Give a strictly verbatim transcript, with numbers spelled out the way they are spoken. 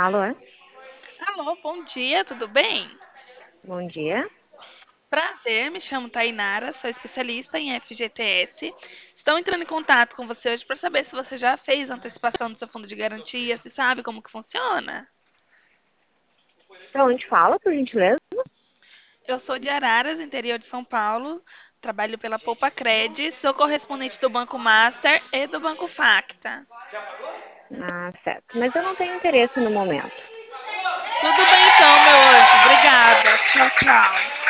Alô? Alô, bom dia, tudo bem? Bom dia. Prazer, me chamo Tainara, sou especialista em F G T S. Estou entrando em contato com você hoje para saber se você já fez a antecipação do seu fundo de garantia, se sabe como que funciona. Pra onde fala, por gentileza? Eu sou de Araras, interior de São Paulo, trabalho pela Poupa Cred, sou correspondente do Banco Master e do Banco Facta. Ah, certo. Mas eu não tenho interesse no momento. Tudo bem então, meu anjo, obrigada. Tchau, tchau.